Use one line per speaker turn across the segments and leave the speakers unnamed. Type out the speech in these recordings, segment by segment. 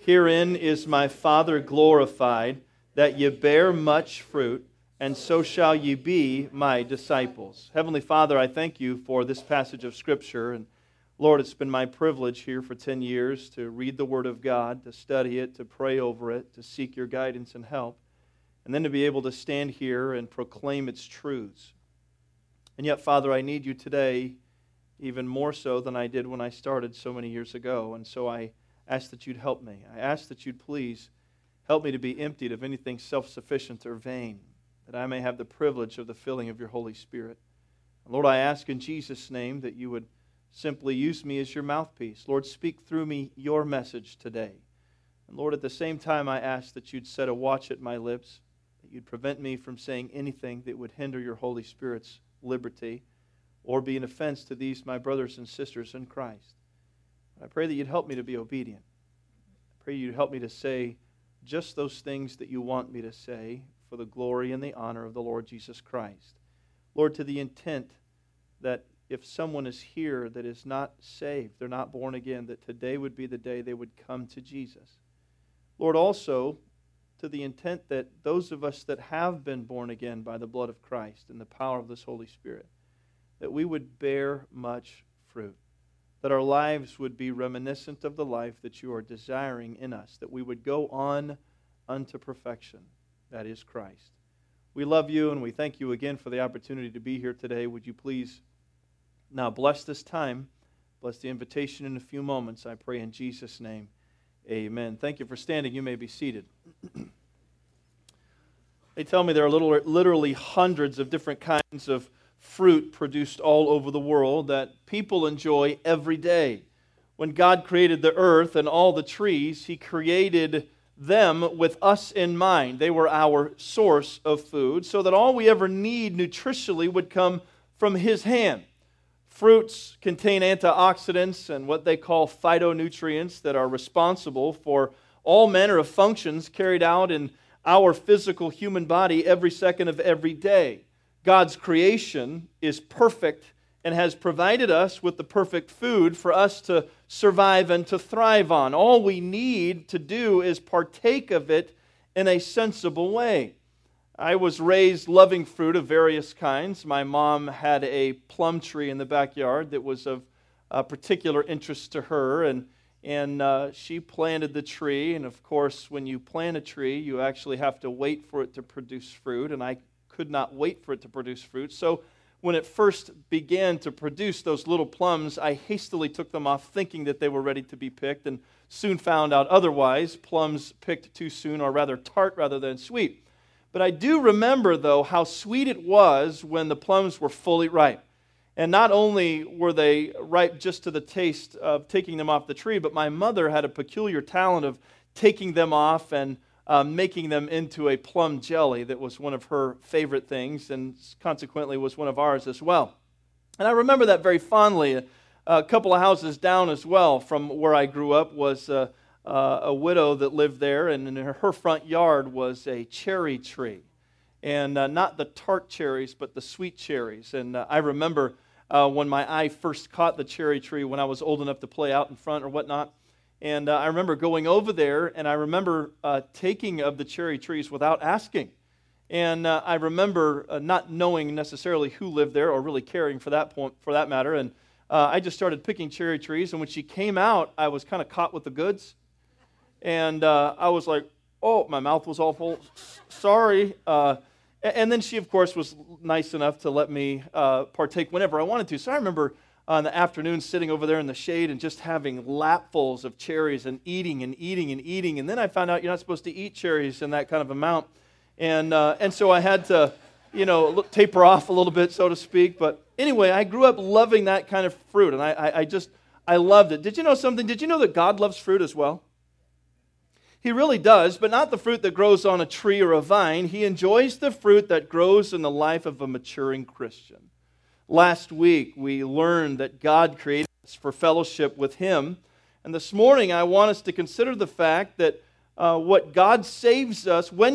Herein is my Father glorified, that ye bear much fruit, and so shall ye be my disciples. Heavenly Father, I thank you for this passage of Scripture. And Lord, it's been my privilege here for 10 years to read the Word of God, to study it, to pray over it, to seek your guidance and help, and then to be able to stand here and proclaim its truths. And yet, Father, I need you today even more so than I did when I started so many years ago. And so I ask that you'd help me. I ask that you'd please help me to be emptied of anything self-sufficient or vain, that I may have the privilege of the filling of your Holy Spirit. And Lord, I ask in Jesus' name that you would simply use me as your mouthpiece. Lord, speak through me your message today. And Lord, at the same time, I ask that you'd set a watch at my lips, that you'd prevent me from saying anything that would hinder your Holy Spirit's liberty or be an offense to these, my brothers and sisters in Christ. I pray that you'd help me to be obedient. I pray you'd help me to say just those things that you want me to say for the glory and the honor of the Lord Jesus Christ. Lord, to the intent that if someone is here that is not saved, they're not born again, that today would be the day they would come to Jesus. Lord, also to the intent that those of us that have been born again by the blood of Christ and the power of this Holy Spirit, that we would bear much fruit, that our lives would be reminiscent of the life that you are desiring in us, that we would go on unto perfection, that is Christ. We love you and we thank you again for the opportunity to be here today. Would you please now bless this time, bless the invitation in a few moments, I pray in Jesus' name. Amen. Thank you for standing. You may be seated. They tell me there are literally hundreds of different kinds of fruit produced all over the world that people enjoy every day. When God created the earth and all the trees, He created them with us in mind. They were our source of food, so that all we ever need nutritionally would come from His hand. Fruits contain antioxidants and what they call phytonutrients that are responsible for all manner of functions carried out in our physical human body every second of every day. God's creation is perfect and has provided us with the perfect food for us to survive and to thrive on. All we need to do is partake of it in a sensible way. I was raised loving fruit of various kinds. My mom had a plum tree in the backyard that was of particular interest to her, and she planted the tree. And of course, when you plant a tree, you actually have to wait for it to produce fruit, and I could not wait for it to produce fruit. So when it first began to produce those little plums, I hastily took them off thinking that they were ready to be picked, and soon found out otherwise. Plums picked too soon are rather tart rather than sweet. But I do remember, though, how sweet it was when the plums were fully ripe. And not only were they ripe just to the taste of taking them off the tree, but my mother had a peculiar talent of taking them off and making them into a plum jelly that was one of her favorite things and consequently was one of ours as well. And I remember that very fondly. A couple of houses down as well from where I grew up was a widow that lived there, and in her front yard was a cherry tree. And not the tart cherries, but the sweet cherries. And I remember when my eye first caught the cherry tree when I was old enough to play out in front or whatnot. And I remember going over there, and I remember taking of the cherry trees without asking. And I remember not knowing necessarily who lived there, or really caring for that matter. And I just started picking cherry trees. And when she came out, I was kind of caught with the goods. And I was like, oh, my mouth was all full. Sorry. And then she, of course, was nice enough to let me partake whenever I wanted to. So I remember in the afternoon sitting over there in the shade and just having lapfuls of cherries and eating and eating and eating. And then I found out you're not supposed to eat cherries in that kind of amount. And so I had to, taper off a little bit, so to speak. But anyway, I grew up loving that kind of fruit. And I loved it. Did you know something? Did you know that God loves fruit as well? He really does, but not the fruit that grows on a tree or a vine. He enjoys the fruit that grows in the life of a maturing Christian. Last week, we learned that God created us for fellowship with Him. And this morning, I want us to consider the fact that when God saves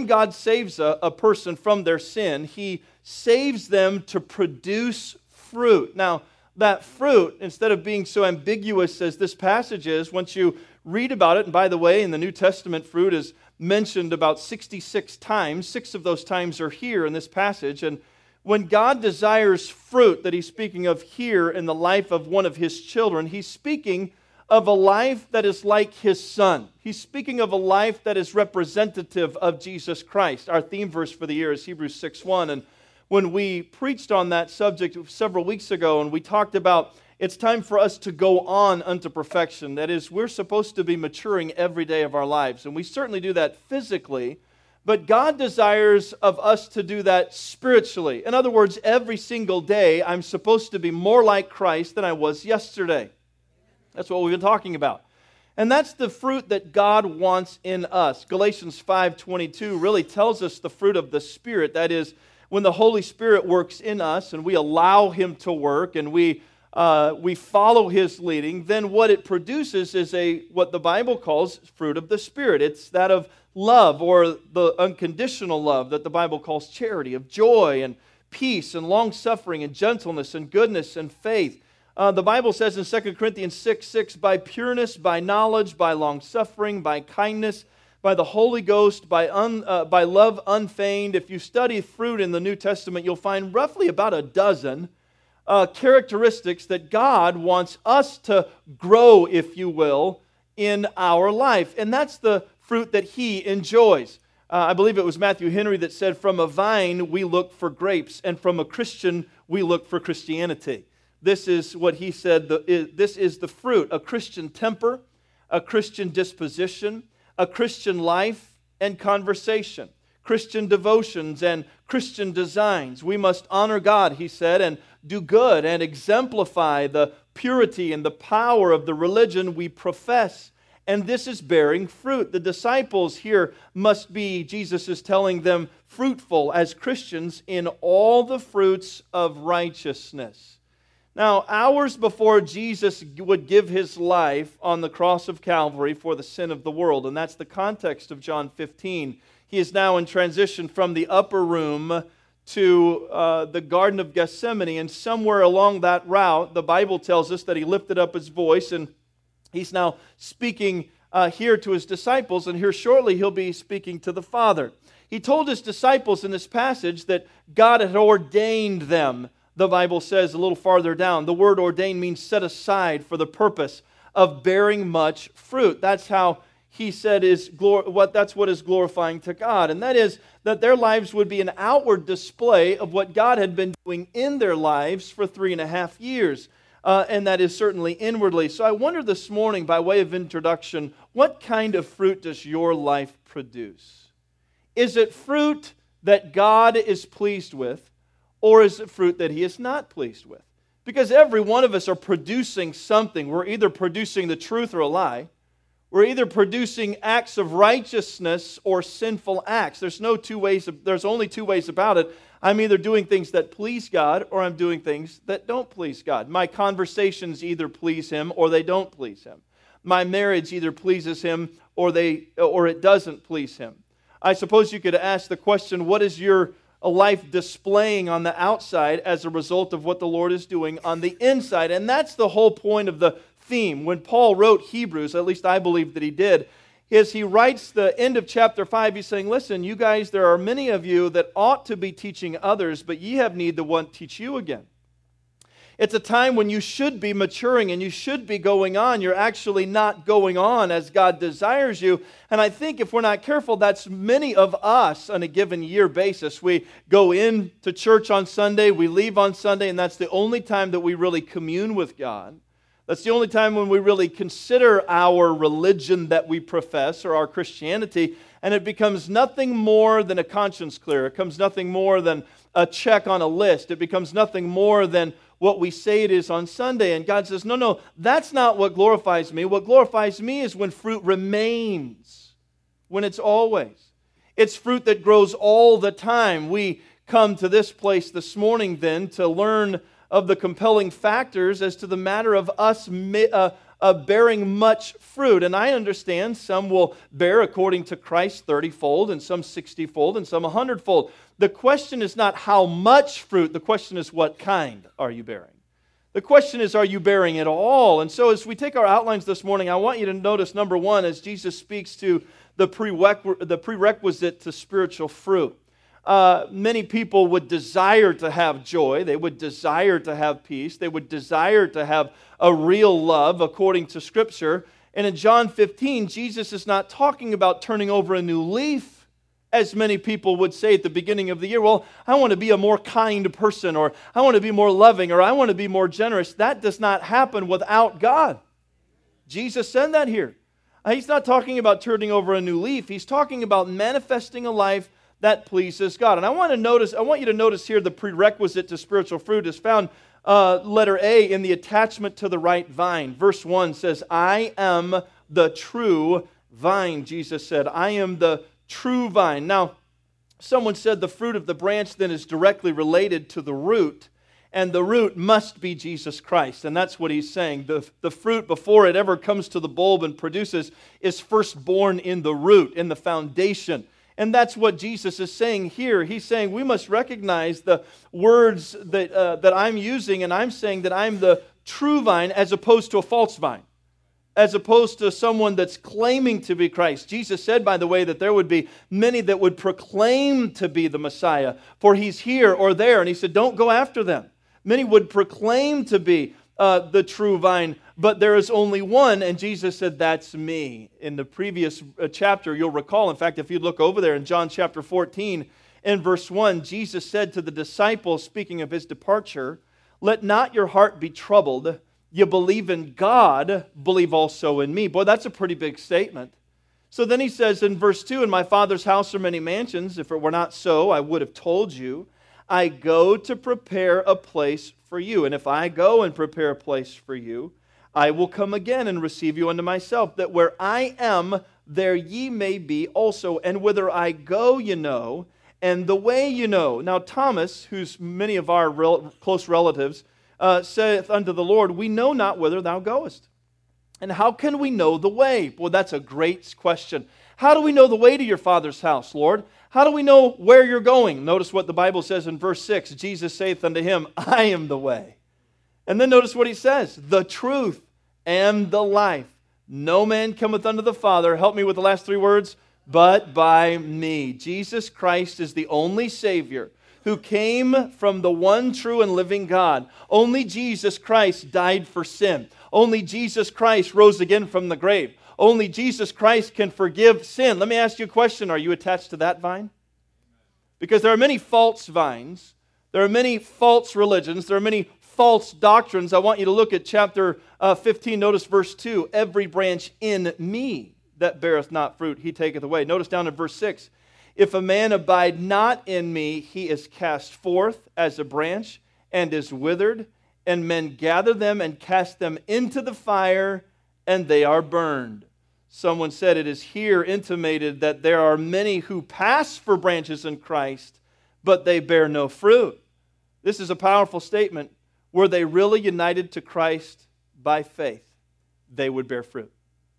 a person from their sin, He saves them to produce fruit. Now, that fruit, instead of being so ambiguous as this passage is, once you read about it, and by the way, in the New Testament, fruit is mentioned about 66 times. 6 of those times are here in this passage. And when God desires fruit that he's speaking of here in the life of one of his children, he's speaking of a life that is like his Son. He's speaking of a life that is representative of Jesus Christ. Our theme verse for the year is Hebrews 6:1. And when we preached on that subject several weeks ago, and we talked about it's time for us to go on unto perfection. That is, we're supposed to be maturing every day of our lives. And we certainly do that physically, but God desires of us to do that spiritually. In other words, every single day, I'm supposed to be more like Christ than I was yesterday. That's what we've been talking about. And that's the fruit that God wants in us. Galatians 5:22 really tells us the fruit of the Spirit. That is, when the Holy Spirit works in us and we allow Him to work and we follow His leading, then what it produces is what the Bible calls fruit of the Spirit. It's that of love, or the unconditional love that the Bible calls charity, of joy and peace and long-suffering and gentleness and goodness and faith. The Bible says in 2 Corinthians 6:6, by pureness, by knowledge, by long-suffering, by kindness, by the Holy Ghost, by love unfeigned. If you study fruit in the New Testament, you'll find roughly about a dozen characteristics that God wants us to grow, if you will, in our life. And that's the fruit that He enjoys. I believe it was Matthew Henry that said, from a vine we look for grapes, and from a Christian we look for Christianity. This is what he said, this is the fruit, a Christian temper, a Christian disposition, a Christian life and conversation, Christian devotions and Christian designs. We must honor God, he said, and do good and exemplify the purity and the power of the religion we profess. And this is bearing fruit. The disciples here must be, Jesus is telling them, fruitful as Christians in all the fruits of righteousness. Now, hours before Jesus would give His life on the cross of Calvary for the sin of the world, and that's the context of John 15, He is now in transition from the upper room to the Garden of Gethsemane, and somewhere along that route, the Bible tells us that He lifted up His voice, and He's now speaking here to His disciples, and here shortly He'll be speaking to the Father. He told His disciples in this passage that God had ordained them. The Bible says a little farther down, the word ordained means set aside for the purpose of bearing much fruit. That's how He said that's what is glorifying to God. And that is that their lives would be an outward display of what God had been doing in their lives for 3.5 years. And that is certainly inwardly. So I wonder this morning, by way of introduction, what kind of fruit does your life produce? Is it fruit that God is pleased with? Or is it fruit that He is not pleased with? Because every one of us are producing something. We're either producing the truth or a lie. We're either producing acts of righteousness or sinful acts. There's only two ways about it. I'm either doing things that please God or I'm doing things that don't please God. My conversations either please Him or they don't please Him. My marriage either pleases Him or it doesn't please Him. I suppose you could ask the question, what is your life displaying on the outside as a result of what the Lord is doing on the inside? And that's the whole point of the theme. When Paul wrote Hebrews, at least I believe that he did, is he writes the end of chapter 5, he's saying, listen, you guys, there are many of you that ought to be teaching others, but ye have need the one teach you again. It's a time when you should be maturing and you should be going on. You're actually not going on as God desires you. And I think if we're not careful, that's many of us on a given year basis. We go into church on Sunday, we leave on Sunday, and that's the only time that we really commune with God. That's the only time when we really consider our religion that we profess or our Christianity, and it becomes nothing more than a conscience clear. It becomes nothing more than a check on a list. It becomes nothing more than what we say it is on Sunday. And God says, no, that's not what glorifies me. What glorifies me is when fruit remains, when it's always. It's fruit that grows all the time. We come to this place this morning then to learn of the compelling factors as to the matter of us bearing much fruit. And I understand some will bear according to Christ 30-fold, and some 60-fold, and some 100-fold. The question is not how much fruit, the question is what kind are you bearing? The question is, are you bearing it all? And so as we take our outlines this morning, I want you to notice, number one, as Jesus speaks to the prerequisite to spiritual fruit. Many people would desire to have joy. They would desire to have peace. They would desire to have a real love according to Scripture. And in John 15, Jesus is not talking about turning over a new leaf, as many people would say at the beginning of the year. Well, I want to be a more kind person, or I want to be more loving, or I want to be more generous. That does not happen without God. Jesus said that here. He's not talking about turning over a new leaf. He's talking about manifesting a life that pleases God. And I want you to notice here the prerequisite to spiritual fruit is found, letter A, in the attachment to the right vine. Verse 1 says, I am the true vine, Jesus said. I am the true vine. Now, someone said the fruit of the branch then is directly related to the root, and the root must be Jesus Christ. And that's what he's saying. The fruit, before it ever comes to the bulb and produces, is first born in the root, in the foundation. And that's what Jesus is saying here. He's saying we must recognize the words that I'm using, and I'm saying that I'm the true vine as opposed to a false vine, as opposed to someone that's claiming to be Christ. Jesus said, by the way, that there would be many that would proclaim to be the Messiah, for he's here or there. And he said, don't go after them. Many would proclaim to be the true vine, but there is only one, and Jesus said, that's me. In the previous chapter, you'll recall, in fact, if you look over there in John chapter 14, in verse 1, Jesus said to the disciples, speaking of his departure, let not your heart be troubled. You believe in God, believe also in me. Boy, that's a pretty big statement. So then he says in verse 2, in my Father's house are many mansions. If it were not so, I would have told you. I go to prepare a place for you. And if I go and prepare a place for you, I will come again and receive you unto myself, that where I am, there ye may be also. And whither I go, you know, and the way you know. Now Thomas, who's many of our close relatives, saith unto the Lord, we know not whither thou goest. And how can we know the way? Well, that's a great question. How do we know the way to your Father's house, Lord? How do we know where you're going? Notice what the Bible says in verse 6. Jesus saith unto him, I am the way. And then notice what he says, the truth and the life. No man cometh unto the Father, help me with the last three words, but by me. Jesus Christ is the only Savior who came from the one true and living God. Only Jesus Christ died for sin. Only Jesus Christ rose again from the grave. Only Jesus Christ can forgive sin. Let me ask you a question. Are you attached to that vine? Because there are many false vines. There are many false religions. There are many false doctrines. I want you to look at chapter 15. Notice verse 2. Every branch in me that beareth not fruit, he taketh away. Notice down in verse 6. If a man abide not in me, he is cast forth as a branch and is withered, and men gather them and cast them into the fire, and they are burned. Someone said it is here intimated that there are many who pass for branches in Christ, but they bear no fruit. This is a powerful statement. Were they really united to Christ by faith, they would bear fruit.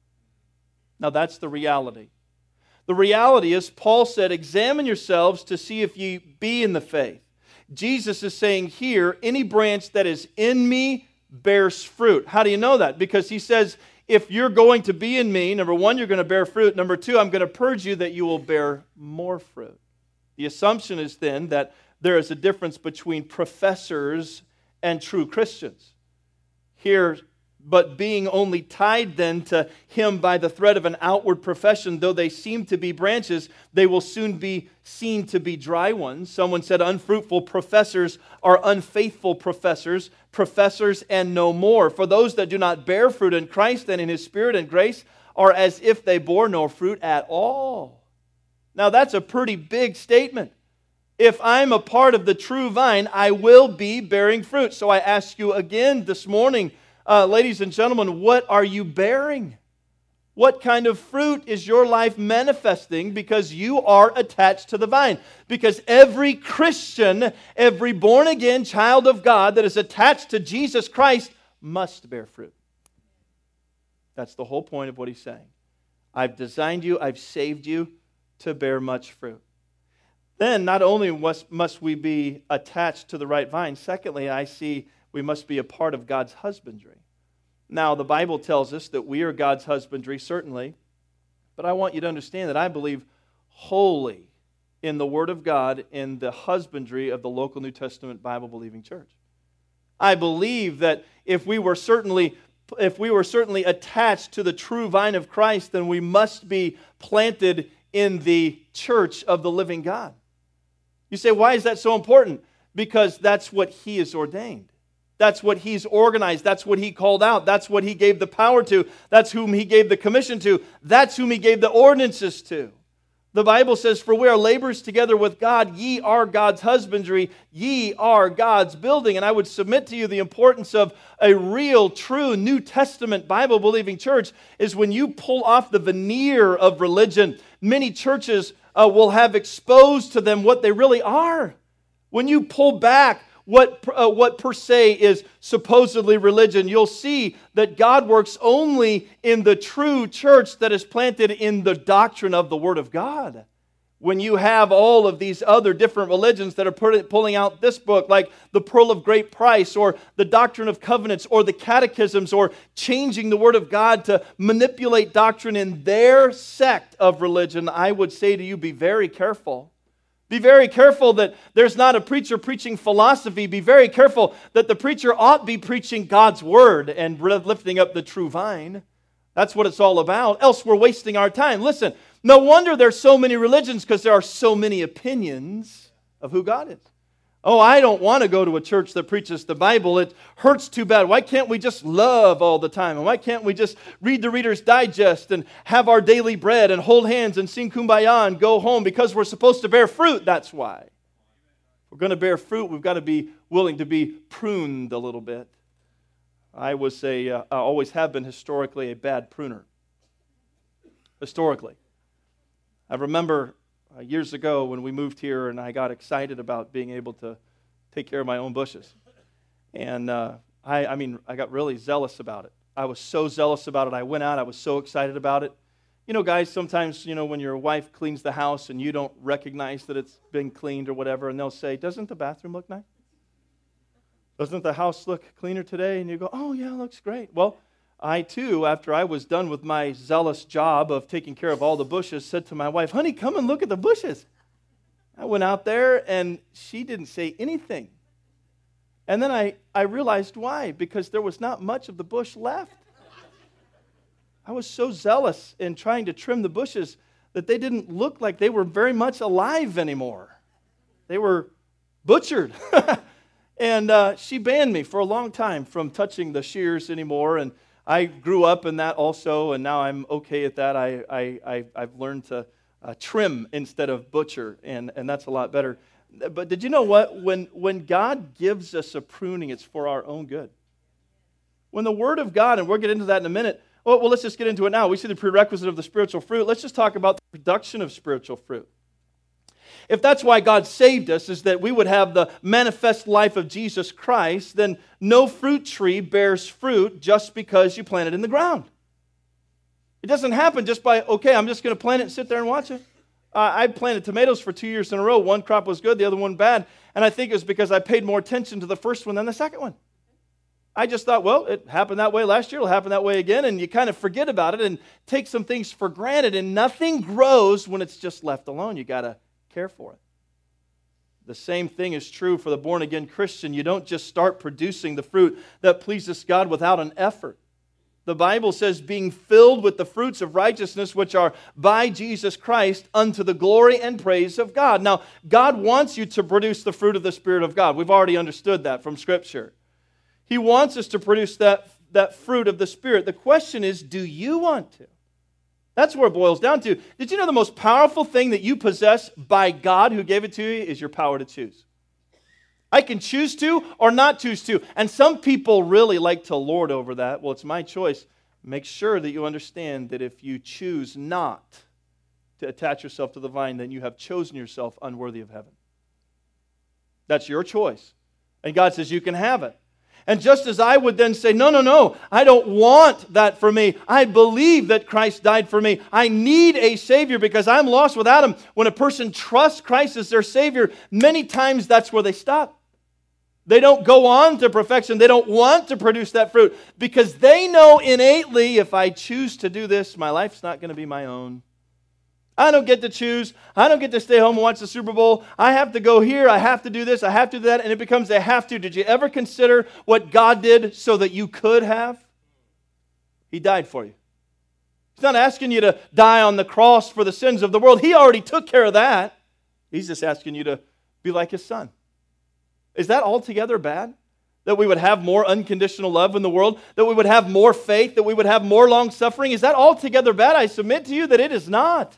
Now that's the reality. The reality is, Paul said, examine yourselves to see if ye be in the faith. Jesus is saying here, any branch that is in me bears fruit. How do you know that? Because he says, if you're going to be in me, number one, you're going to bear fruit. Number two, I'm going to purge you that you will bear more fruit. The assumption is then that there is a difference between professors and true Christians. Here, but being only tied then to him by the thread of an outward profession, though they seem to be branches, they will soon be seen to be dry ones. Someone said unfruitful professors are unfaithful professors, professors and no more. For those that do not bear fruit in Christ and in his Spirit and grace are as if they bore no fruit at all. Now that's a pretty big statement. If I'm a part of the true vine, I will be bearing fruit. So I ask you again this morning, ladies and gentlemen, what are you bearing? What kind of fruit is your life manifesting because you are attached to the vine? Because every Christian, every born-again child of God that is attached to Jesus Christ must bear fruit. That's the whole point of what he's saying. I've designed you, I've saved you to bear much fruit. Then not only must we be attached to the right vine, secondly, I see we must be a part of God's husbandry. Now, the Bible tells us that we are God's husbandry, certainly, but I want you to understand that I believe wholly in the Word of God in the husbandry of the local New Testament Bible-believing church. I believe that if we were certainly attached to the true vine of Christ, then we must be planted in the church of the living God. You say, why is that so important? Because that's what He has ordained. That's what He's organized. That's what He called out. That's what He gave the power to. That's whom He gave the commission to. That's whom He gave the ordinances to. The Bible says, for we are laborers together with God. Ye are God's husbandry. Ye are God's building. And I would submit to you the importance of a real, true New Testament Bible-believing church is when you pull off the veneer of religion. Many churches will have exposed to them what they really are. When you pull back what per se is supposedly religion, you'll see that God works only in the true church that is planted in the doctrine of the Word of God. When you have all of these other different religions that are pulling out this book, like the Pearl of Great Price, or the Doctrine of Covenants, or the Catechisms, or changing the Word of God to manipulate doctrine in their sect of religion, I would say to you, be very careful. Be very careful that there's not a preacher preaching philosophy. Be very careful that the preacher ought be preaching God's Word and lifting up the true vine. That's what it's all about. Else we're wasting our time. Listen, no wonder there's so many religions because there are so many opinions of who God is. Oh, I don't want to go to a church that preaches the Bible. It hurts too bad. Why can't we just love all the time? And why can't we just read the Reader's Digest and have our daily bread and hold hands and sing Kumbaya and go home? Because we're supposed to bear fruit, that's why. If we're going to bear fruit, we've got to be willing to be pruned a little bit. I always have been historically a bad pruner. Historically. I remember years ago when we moved here and I got excited about being able to take care of my own bushes. And I got really zealous about it. I was so zealous about it. I went out. I was so excited about it. You know, guys, sometimes, when your wife cleans the house and you don't recognize that it's been cleaned or whatever, and they'll say, doesn't the bathroom look nice? Doesn't the house look cleaner today? And you go, oh, yeah, it looks great. Well, I, too, after I was done with my zealous job of taking care of all the bushes, said to my wife, honey, come and look at the bushes. I went out there, and she didn't say anything. And then I realized why, because there was not much of the bush left. I was so zealous in trying to trim the bushes that they didn't look like they were very much alive anymore. They were butchered. And she banned me for a long time from touching the shears anymore, and I grew up in that also, and now I'm okay at that. I've learned to trim instead of butcher, and that's a lot better. But did you know what? When God gives us a pruning, it's for our own good. When the Word of God, and we'll get into that in a minute. Well, let's just get into it now. We see the prerequisite of the spiritual fruit. Let's just talk about the production of spiritual fruit. If that's why God saved us, is that we would have the manifest life of Jesus Christ, then no fruit tree bears fruit just because you plant it in the ground. It doesn't happen just by, okay, I'm just going to plant it and sit there and watch it. I planted tomatoes for 2 years in a row. One crop was good, the other one bad. And I think it was because I paid more attention to the first one than the second one. I just thought, well, it happened that way last year, it'll happen that way again, and you kind of forget about it and take some things for granted, and nothing grows when it's just left alone. You got to care for it. The same thing is true for the born-again Christian. You don't just start producing the fruit that pleases God without an effort. The Bible says, being filled with the fruits of righteousness which are by Jesus Christ unto the glory and praise of God. Now, God wants you to produce the fruit of the Spirit of God. We've already understood that from Scripture. He wants us to produce that fruit of the Spirit. The question is, do you want to? That's where it boils down to. Did you know the most powerful thing that you possess by God who gave it to you is your power to choose? I can choose to or not choose to. And some people really like to lord over that. Well, it's my choice. Make sure that you understand that if you choose not to attach yourself to the vine, then you have chosen yourself unworthy of heaven. That's your choice. And God says you can have it. And just as I would then say, no, I don't want that for me. I believe that Christ died for me. I need a Savior because I'm lost without Him. When a person trusts Christ as their Savior, many times that's where they stop. They don't go on to perfection. They don't want to produce that fruit because they know innately, if I choose to do this, my life's not going to be my own. I don't get to choose. I don't get to stay home and watch the Super Bowl. I have to go here. I have to do this. I have to do that. And it becomes a have to. Did you ever consider what God did so that you could have? He died for you. He's not asking you to die on the cross for the sins of the world. He already took care of that. He's just asking you to be like His Son. Is that altogether bad? That we would have more unconditional love in the world? That we would have more faith? That we would have more long suffering? Is that altogether bad? I submit to you that it is not.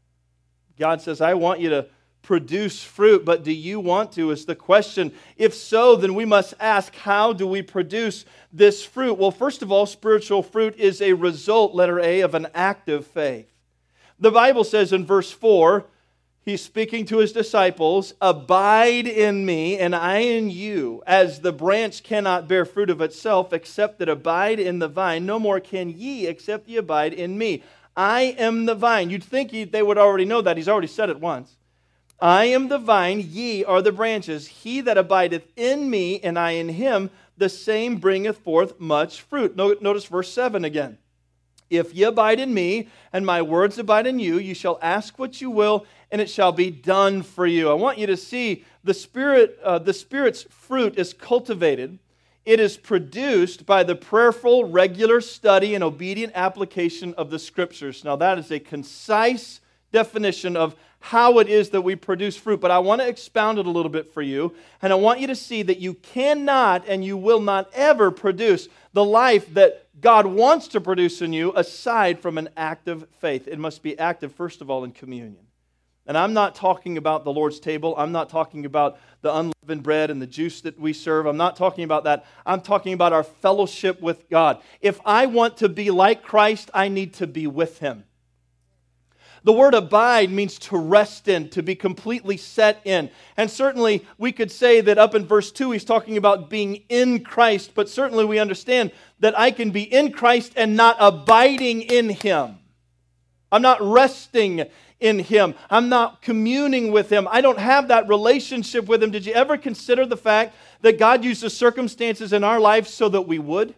God says, I want you to produce fruit, but do you want to is the question. If so, then we must ask, how do we produce this fruit? Well, first of all, spiritual fruit is a result, letter A, of an active faith. The Bible says in verse 4, He's speaking to His disciples, abide in me and I in you, as the branch cannot bear fruit of itself except that abide in the vine. No more can ye except ye abide in me. I am the vine. You'd think they would already know that. He's already said it once. I am the vine, ye are the branches. He that abideth in me and I in him, the same bringeth forth much fruit. Notice verse 7 again. If ye abide in me and my words abide in you, you shall ask what you will, and it shall be done for you. I want you to see the Spirit's fruit is cultivated. It is produced by the prayerful, regular study and obedient application of the Scriptures. Now, that is a concise definition of how it is that we produce fruit, but I want to expound it a little bit for you, and I want you to see that you cannot and you will not ever produce the life that God wants to produce in you aside from an active faith. It must be active, first of all, in communion. And I'm not talking about the Lord's table. I'm not talking about the unleavened bread and the juice that we serve. I'm not talking about that. I'm talking about our fellowship with God. If I want to be like Christ, I need to be with Him. The word abide means to rest in, to be completely set in. And certainly we could say that up in verse 2 he's talking about being in Christ, but certainly we understand that I can be in Christ and not abiding in Him. I'm not resting in Him. I'm not communing with Him. I don't have that relationship with Him. Did you ever consider the fact that God uses circumstances in our life so that we would?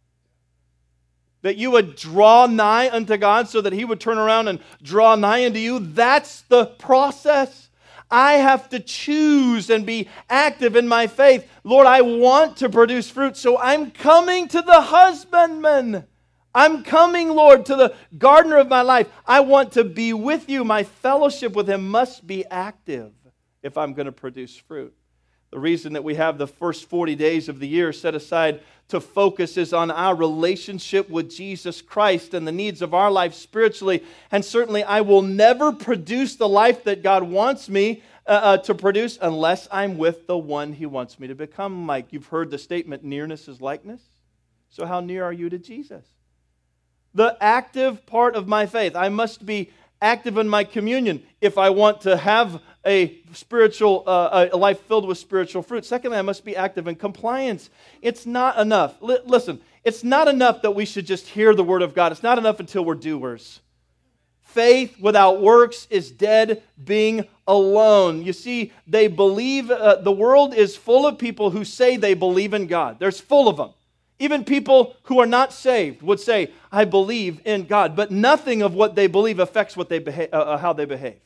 That you would draw nigh unto God so that He would turn around and draw nigh unto you? That's the process. I have to choose and be active in my faith. Lord, I want to produce fruit, so I'm coming to the husbandman. I'm coming, Lord, to the gardener of my life. I want to be with you. My fellowship with Him must be active if I'm going to produce fruit. The reason that we have the first 40 days of the year set aside to focus is on our relationship with Jesus Christ and the needs of our life spiritually. And certainly I will never produce the life that God wants me to produce unless I'm with the one He wants me to become like. You've heard the statement, nearness is likeness. So how near are you to Jesus? The active part of my faith. I must be active in my communion if I want to have a spiritual, a life filled with spiritual fruit. Secondly, I must be active in compliance. It's not enough. Listen, it's not enough that we should just hear the Word of God. It's not enough until we're doers. Faith without works is dead being alone. You see, they believe, the world is full of people who say they believe in God. There's full of them. Even people who are not saved would say, I believe in God. But nothing of what they believe affects what they how they behave.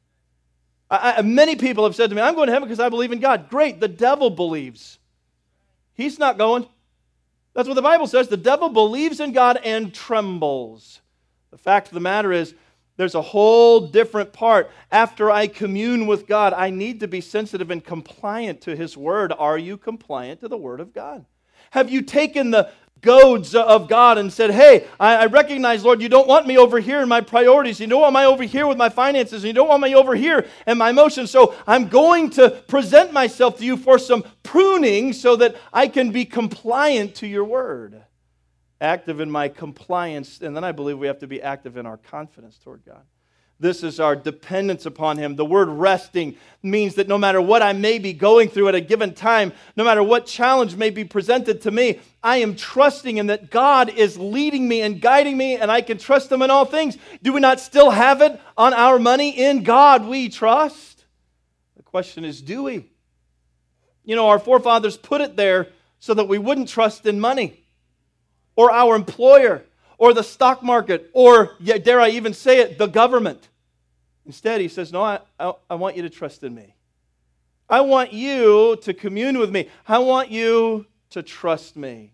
Many people have said to me, I'm going to heaven because I believe in God. Great, the devil believes. He's not going. That's what the Bible says. The devil believes in God and trembles. The fact of the matter is, there's a whole different part. After I commune with God, I need to be sensitive and compliant to His Word. Are you compliant to the Word of God? Have you taken the goads of God and said, hey, I recognize, Lord, you don't want me over here in my priorities. You don't want me over here with my finances. And you don't want me over here in my emotions. So I'm going to present myself to you for some pruning so that I can be compliant to your word. Active in my compliance. And then I believe we have to be active in our confidence toward God. This is our dependence upon Him. The word resting means that no matter what I may be going through at a given time, no matter what challenge may be presented to me, I am trusting in that God is leading me and guiding me, and I can trust Him in all things. Do we not still have it on our money? In God we trust. The question is, do we? Our forefathers put it there so that we wouldn't trust in money or our employer or the stock market or, dare I even say it, the government. Instead, he says, no, I want you to trust in me. I want you to commune with me. I want you to trust me.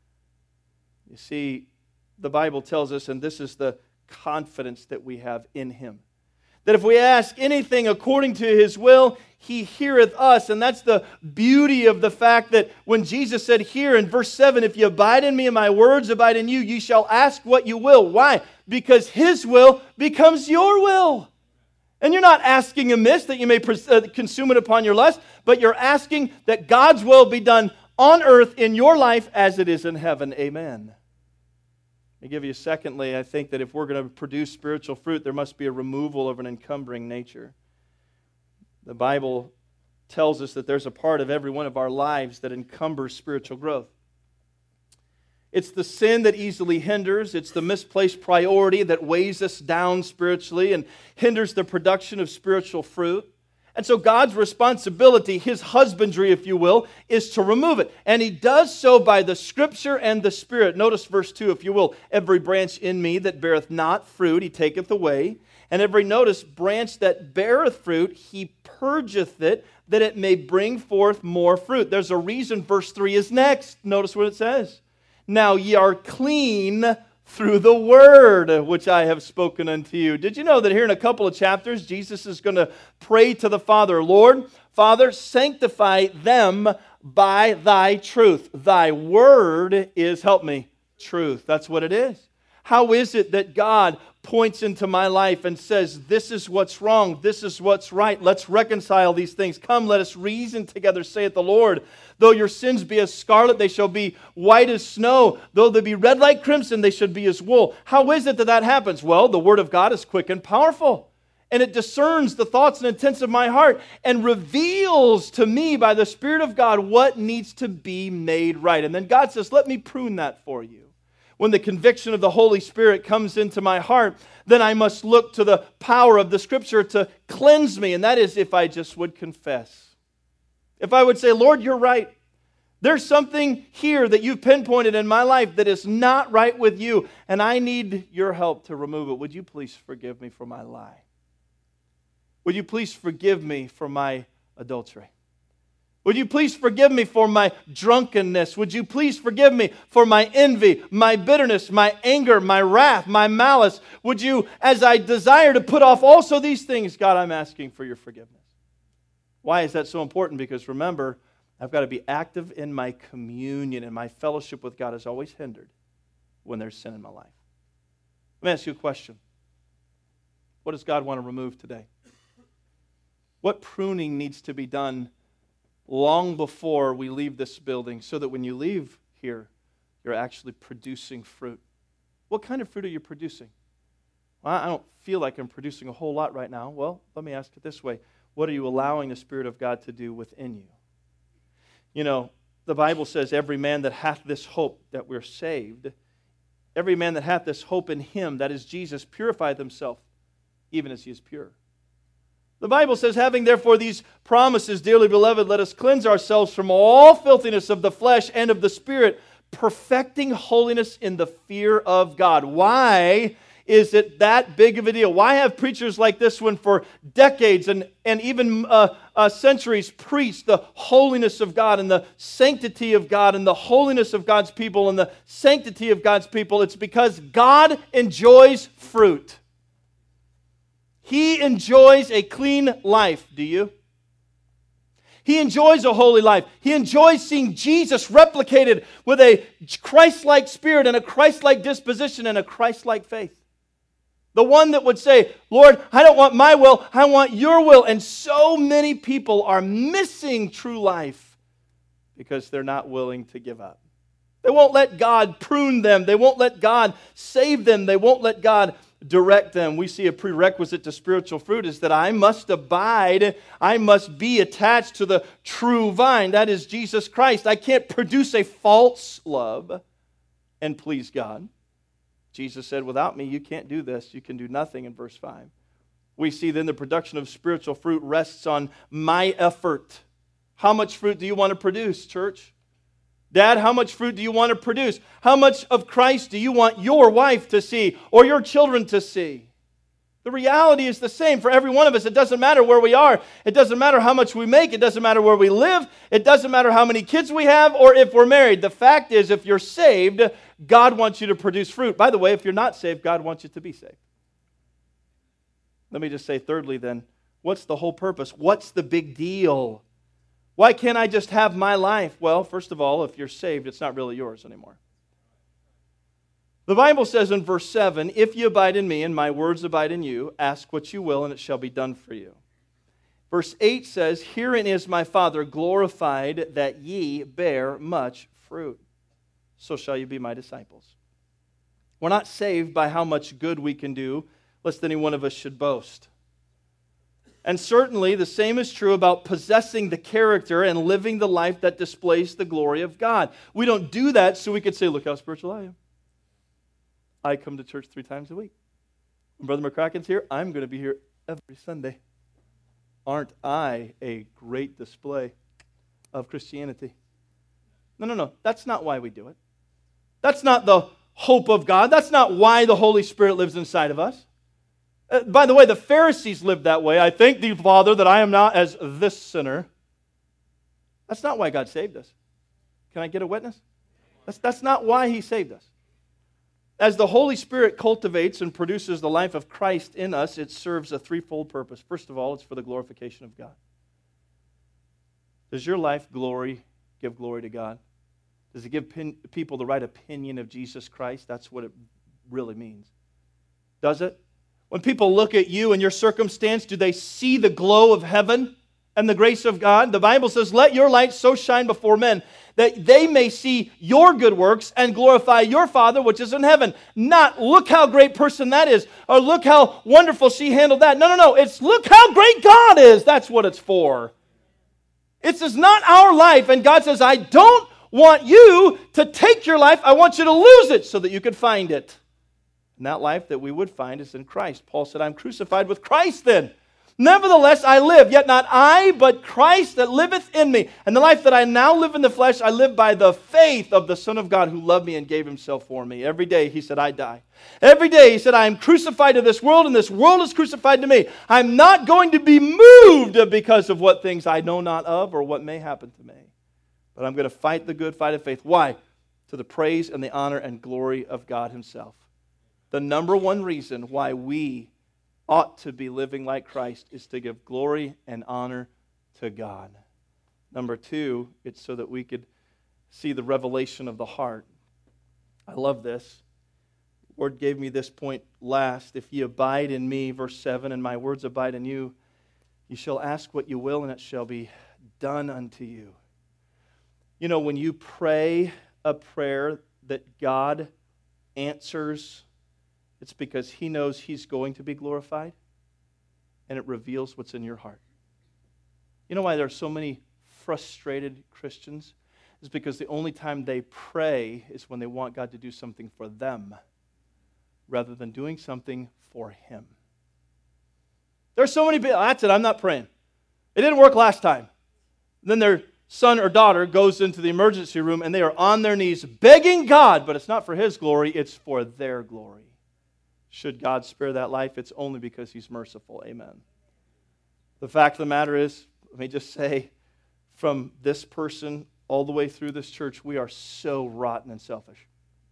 You see, the Bible tells us, and this is the confidence that we have in Him, that if we ask anything according to His will, He heareth us. And that's the beauty of the fact that when Jesus said here in verse 7, if you abide in me and my words abide in you, ye shall ask what you will. Why? Because His will becomes your will. And you're not asking amiss that you may consume it upon your lust, but you're asking that God's will be done on earth in your life as it is in heaven. Amen. I give you secondly, I think that if we're going to produce spiritual fruit, there must be a removal of an encumbering nature. The Bible tells us that there's a part of every one of our lives that encumbers spiritual growth. It's the sin that easily hinders. It's the misplaced priority that weighs us down spiritually and hinders the production of spiritual fruit. And so God's responsibility, His husbandry, if you will, is to remove it. And He does so by the Scripture and the Spirit. Notice verse 2, if you will. Every branch in me that beareth not fruit, He taketh away. And every, notice, branch that beareth fruit, He purgeth it, that it may bring forth more fruit. There's a reason verse 3 is next. Notice what it says. Now ye are clean through the word which I have spoken unto you. Did you know that here in a couple of chapters, Jesus is going to pray to the Father, Lord, Father, sanctify them by thy truth. Thy word is, help me, truth. That's what it is. How is it that God points into my life and says, this is what's wrong, this is what's right, let's reconcile these things. Come, let us reason together, saith the Lord. Though your sins be as scarlet, they shall be white as snow. Though they be red like crimson, they should be as wool. How is it that that happens? Well, the Word of God is quick and powerful, and it discerns the thoughts and intents of my heart and reveals to me by the Spirit of God what needs to be made right. And then God says, let me prune that for you. When the conviction of the Holy Spirit comes into my heart, then I must look to the power of the Scripture to cleanse me. And that is if I just would confess. If I would say, Lord, you're right. There's something here that you've pinpointed in my life that is not right with you, and I need your help to remove it. Would you please forgive me for my lie? Would you please forgive me for my adultery? Would you please forgive me for my drunkenness? Would you please forgive me for my envy, my bitterness, my anger, my wrath, my malice? Would you, as I desire to put off also these things, God, I'm asking for your forgiveness. Why is that so important? Because remember, I've got to be active in my communion, and my fellowship with God is always hindered when there's sin in my life. Let me ask you a question. What does God want to remove today? What pruning needs to be done long before we leave this building so that when you leave here, you're actually producing fruit? What kind of fruit are you producing? Well, I don't feel like I'm producing a whole lot right now. Well, let me ask it this way. What are you allowing the Spirit of God to do within you? You know, the Bible says, every man that hath this hope that we're saved, every man that hath this hope in Him, that is Jesus, purifieth himself, even as He is pure. The Bible says, having therefore these promises, dearly beloved, let us cleanse ourselves from all filthiness of the flesh and of the spirit, perfecting holiness in the fear of God. Why is it that big of a deal? Why have preachers like this one for decades and even centuries preached the holiness of God and the sanctity of God and the holiness of God's people and the sanctity of God's people? It's because God enjoys fruit. He enjoys a clean life. Do you? He enjoys a holy life. He enjoys seeing Jesus replicated with a Christ-like spirit and a Christ-like disposition and a Christ-like faith. The one that would say, Lord, I don't want my will, I want your will. And so many people are missing true life because they're not willing to give up. They won't let God prune them. They won't let God save them. They won't let God direct them. We see a prerequisite to spiritual fruit is that I must abide, I must be attached to the true vine. That is Jesus Christ. I can't produce a false love and please God. Jesus said, without me, you can't do this. You can do nothing in verse 5. We see then the production of spiritual fruit rests on my effort. How much fruit do you want to produce, church? Dad, how much fruit do you want to produce? How much of Christ do you want your wife to see or your children to see? The reality is the same for every one of us. It doesn't matter where we are. It doesn't matter how much we make. It doesn't matter where we live. It doesn't matter how many kids we have or if we're married. The fact is, if you're saved, God wants you to produce fruit. By the way, if you're not saved, God wants you to be saved. Let me just say thirdly then, what's the whole purpose? What's the big deal? Why can't I just have my life? Well, first of all, if you're saved, it's not really yours anymore. The Bible says in verse 7, if you abide in me and my words abide in you, ask what you will and it shall be done for you. Verse 8 says, herein is my Father glorified that ye bear much fruit. So shall you be my disciples. We're not saved by how much good we can do, lest any one of us should boast. And certainly the same is true about possessing the character and living the life that displays the glory of God. We don't do that so we could say, look how spiritual I am. I come to church 3 times a week. When Brother McCracken's here, I'm going to be here every Sunday. Aren't I a great display of Christianity? No. That's not why we do it. That's not the hope of God. That's not why the Holy Spirit lives inside of us. By the way, the Pharisees lived that way. I thank thee, Father, that I am not as this sinner. That's not why God saved us. Can I get a witness? That's not why He saved us. As the Holy Spirit cultivates and produces the life of Christ in us, it serves a threefold purpose. First of all, it's for the glorification of God. Does your life give glory to God? Does it give people the right opinion of Jesus Christ? That's what it really means. Does it? When people look at you and your circumstance, do they see the glow of heaven and the grace of God? The Bible says, let your light so shine before men that they may see your good works and glorify your Father which is in heaven. Not, look how great person that is, or look how wonderful she handled that. No. It's look how great God is. That's what it's for. It's not our life. And God says, I don't want you to take your life. I want you to lose it so that you could find it. And that life that we would find is in Christ. Paul said, I'm crucified with Christ then. Nevertheless, I live, yet not I, but Christ that liveth in me. And the life that I now live in the flesh, I live by the faith of the Son of God who loved me and gave Himself for me. Every day, He said, I die. Every day, He said, I am crucified to this world, and this world is crucified to me. I'm not going to be moved because of what things I know not of or what may happen to me. But I'm going to fight the good fight of faith. Why? To the praise and the honor and glory of God Himself. The number one reason why we ought to be living like Christ is to give glory and honor to God. Number 2, it's so that we could see the revelation of the heart. I love this. The Lord gave me this point last. If ye abide in me, verse 7, and my words abide in you, ye shall ask what you will, and it shall be done unto you. You know, when you pray a prayer that God answers, it's because He knows He's going to be glorified, and it reveals what's in your heart. You know why there are so many frustrated Christians? It's because the only time they pray is when they want God to do something for them, rather than doing something for Him. There's so many people, that's it, I'm not praying. It didn't work last time. Then their son or daughter goes into the emergency room, and they are on their knees begging God, but it's not for His glory, it's for their glory. Should God spare that life, it's only because He's merciful. Amen. The fact of the matter is, let me just say, from this person all the way through this church, we are so rotten and selfish.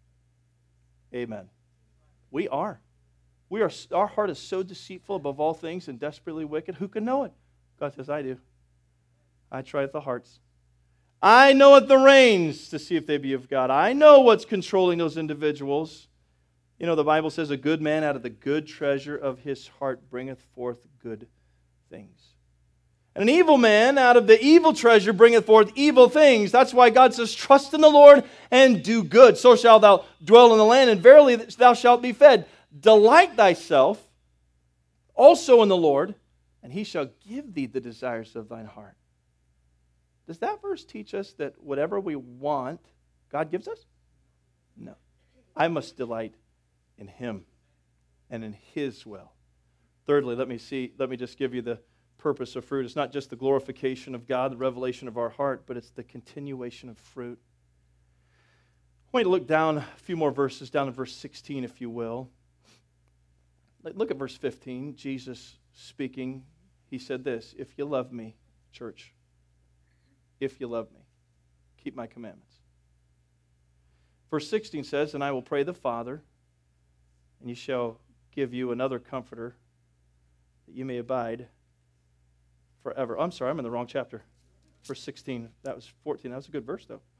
Amen. We are. Our heart is so deceitful above all things and desperately wicked. Who can know it? God says, I do. I try the hearts. I know at the reins to see if they be of God. I know what's controlling those individuals. You know, the Bible says, a good man out of the good treasure of his heart bringeth forth good things. And an evil man out of the evil treasure bringeth forth evil things. That's why God says, trust in the Lord and do good. So shalt thou dwell in the land, and verily thou shalt be fed. Delight thyself also in the Lord, and He shall give thee the desires of thine heart. Does that verse teach us that whatever we want, God gives us? No. I must delight in Him and in His will. Thirdly, let me just give you the purpose of fruit. It's not just the glorification of God, the revelation of our heart, but it's the continuation of fruit. I want you to look down a few more verses, down to verse 16, if you will. Look at verse 15. Jesus speaking, he said this, "If you love me, church, if you love me, keep my commandments." Verse 16 says, "And I will pray the Father, and he shall give you another comforter, that you may abide forever." Oh, I'm sorry, I'm in the wrong chapter. Verse 16, that was 14. That was a good verse, though.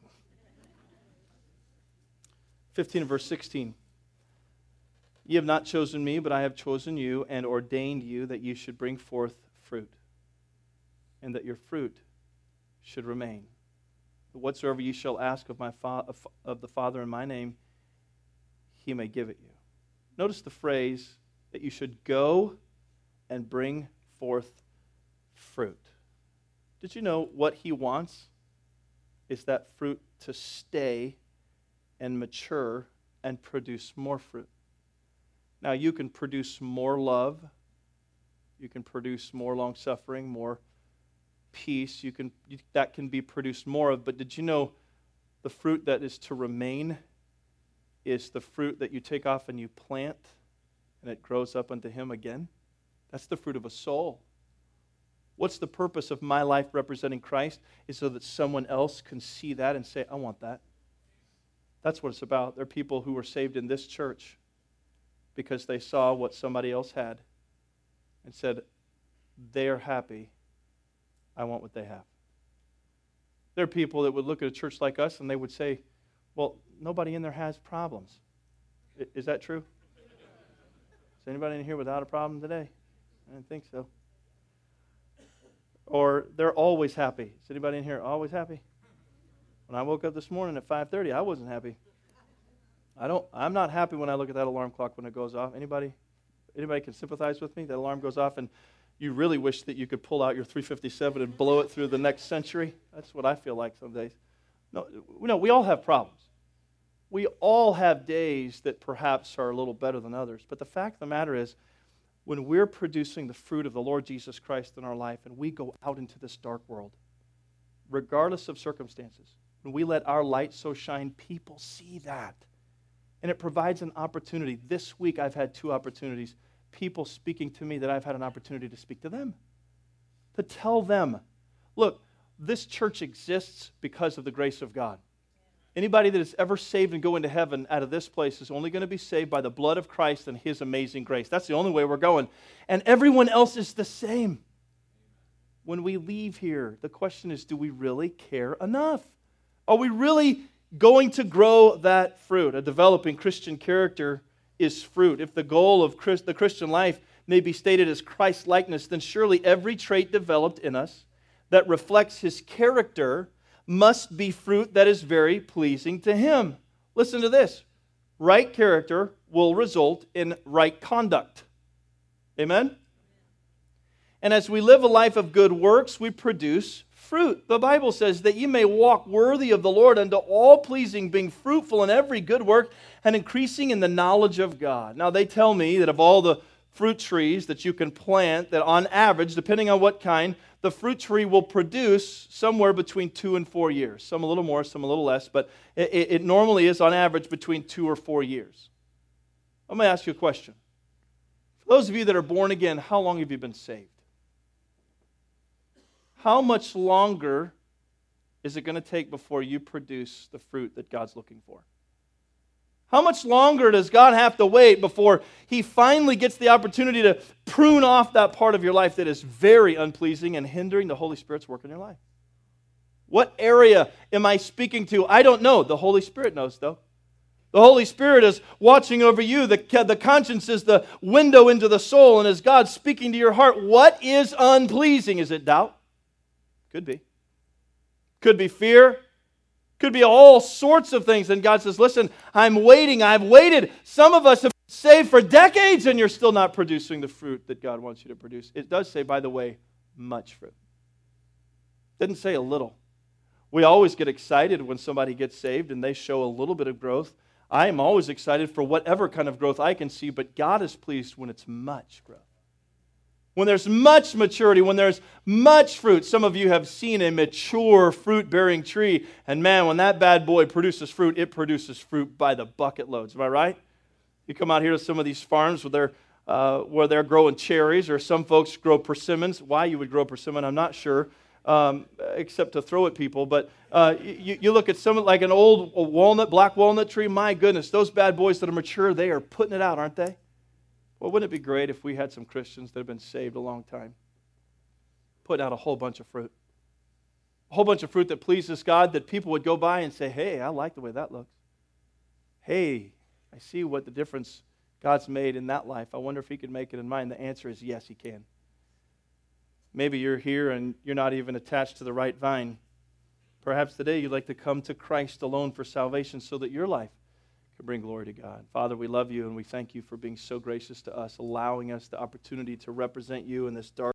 15 and verse 16. "Ye have not chosen me, but I have chosen you and ordained you that you should bring forth fruit, and that your fruit should remain. But whatsoever ye shall ask of the Father in my name, he may give it you." Notice the phrase that you should go and bring forth fruit. Did you know what he wants is that fruit to stay and mature and produce more fruit? Now, you can produce more love. You can produce more long-suffering, more peace. That can be produced more of. But did you know the fruit that is to remain is the fruit that you take off and you plant, and it grows up unto him again? That's the fruit of a soul. What's the purpose of my life representing Christ? Is so that someone else can see that and say, "I want that." That's what it's about. There are people who were saved in this church because they saw what somebody else had and said, "They are happy. I want what they have." There are people that would look at a church like us and they would say, "Well, nobody in there has problems." Is that true? Is anybody in here without a problem today? I didn't think so. Or they're always happy. Is anybody in here always happy? When I woke up this morning at 5:30, I wasn't happy. I'm not happy when I look at that alarm clock when it goes off. Anybody can sympathize with me? That alarm goes off and you really wish that you could pull out your 357 and blow it through the next century. That's what I feel like some days. No, we all have problems. We all have days that perhaps are a little better than others. But the fact of the matter is, when we're producing the fruit of the Lord Jesus Christ in our life and we go out into this dark world, regardless of circumstances, when we let our light so shine, people see that. And it provides an opportunity. This week I've had 2 opportunities. People speaking to me that I've had an opportunity to speak to them. To tell them, look, this church exists because of the grace of God. Anybody that is ever saved and go into heaven out of this place is only going to be saved by the blood of Christ and his amazing grace. That's the only way we're going. And everyone else is the same. When we leave here, the question is, do we really care enough? Are we really going to grow that fruit? A developing Christian character is fruit. If the goal of the Christian life may be stated as Christ-likeness, then surely every trait developed in us that reflects his character must be fruit that is very pleasing to him. Listen to this. Right character will result in right conduct. Amen? And as we live a life of good works, we produce fruit. The Bible says that you may walk worthy of the Lord unto all pleasing, being fruitful in every good work and increasing in the knowledge of God. Now they tell me that of all the fruit trees that you can plant, that on average, depending on what kind, the fruit tree will produce somewhere between 2 and 4 years. Some a little more, some a little less, but it normally is on average between 2 or 4 years. I'm going to ask you a question. For those of you that are born again, how long have you been saved? How much longer is it going to take before you produce the fruit that God's looking for? How much longer does God have to wait before he finally gets the opportunity to prune off that part of your life that is very unpleasing and hindering the Holy Spirit's work in your life? What area am I speaking to? I don't know. The Holy Spirit knows, though. The Holy Spirit is watching over you. The conscience is the window into the soul, and is God speaking to your heart? What is unpleasing? Is it doubt? Could be. Could be fear. Could be all sorts of things. And God says, listen, I'm waiting. I've waited. Some of us have been saved for decades and you're still not producing the fruit that God wants you to produce. It does say, by the way, much fruit. It didn't say a little. We always get excited when somebody gets saved and they show a little bit of growth. I am always excited for whatever kind of growth I can see, but God is pleased when it's much growth. when there's much maturity, when there's much fruit. Some of you have seen a mature fruit-bearing tree, and man, when that bad boy produces fruit, it produces fruit by the bucket loads. Am I right? You come out here to some of these farms where they're growing cherries, or some folks grow persimmons. Why you would grow persimmon, I'm not sure, except to throw at people. But you look at some like an old walnut, black walnut tree. My goodness, those bad boys that are mature, they are putting it out, aren't they? Well, wouldn't it be great if we had some Christians that have been saved a long time, putting out a whole bunch of fruit? A whole bunch of fruit that pleases God, that people would go by and say, hey, I like the way that looks. Hey, I see what the difference God's made in that life. I wonder if He could make it in mine. The answer is yes, He can. Maybe you're here and you're not even attached to the right vine. Perhaps today you'd like to come to Christ alone for salvation so that your life can bring glory to God. Father, we love you and we thank you for being so gracious to us, allowing us the opportunity to represent you in this dark